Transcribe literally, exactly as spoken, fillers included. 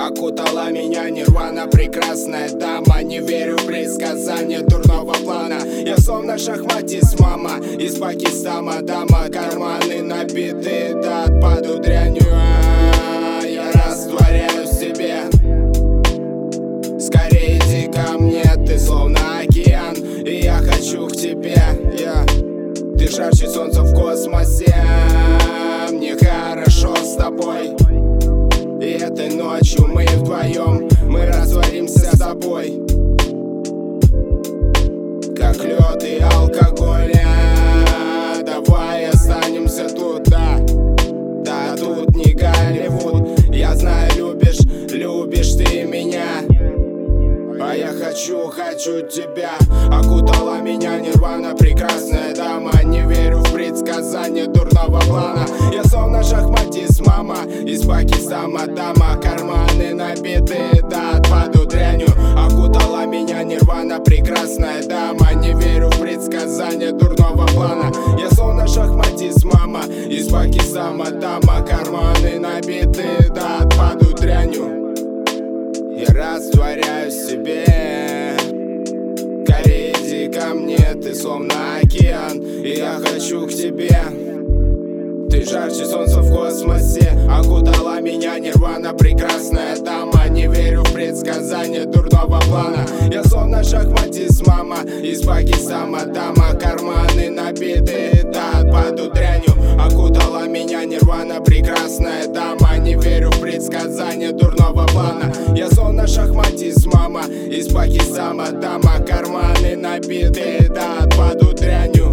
Окутала меня нирвана, прекрасная дама. Не верю в предсказания дурного плана. Я словно шахматист, мама, из Пакистана, дама. Карманы набиты до отпаду дрянью, а я растворяюсь в себе. Скорее иди ко мне, ты словно океан, и я хочу к тебе, yeah. Ты жарче солнца в космосе, мне хорошо с тобой. И этой ночью мы вдвоем, мы растворимся с тобой, как лед и алкоголь. Давай останемся тут, да, да, тут не Голливуд. Я знаю, любишь, любишь ты меня, а я хочу, хочу тебя. Окутала меня нирвана, прекрасная дама. Не верю в предсказания дурного плана. Я словно шахматист, мама, из Пакистана, дама. Карманы набиты до отпаду дрянью. Окутала меня нирвана, прекрасная дама. Не верю в предсказания дурного плана. Я словно шахматист, мама, из Пакистана, дама. Карманы набиты до отпаду дрянью. Я растворяюсь в себе. Скорее иди ко мне, ты словно океан, и я хочу к тебе. Ты жарче солнца в космосе. Окутала меня нирвана, прекрасная дама. Не верю в предсказания дурного плана. Я словно шахматист, мама, из Пакистана, дама. Карманы набиты до отпаду дрянью. Окутала меня нирвана, прекрасная дама. Не верю в предсказания дурного плана. Я словно шахматист, мама, из Пакистана, дама. Карманы набиты до отпаду дрянью.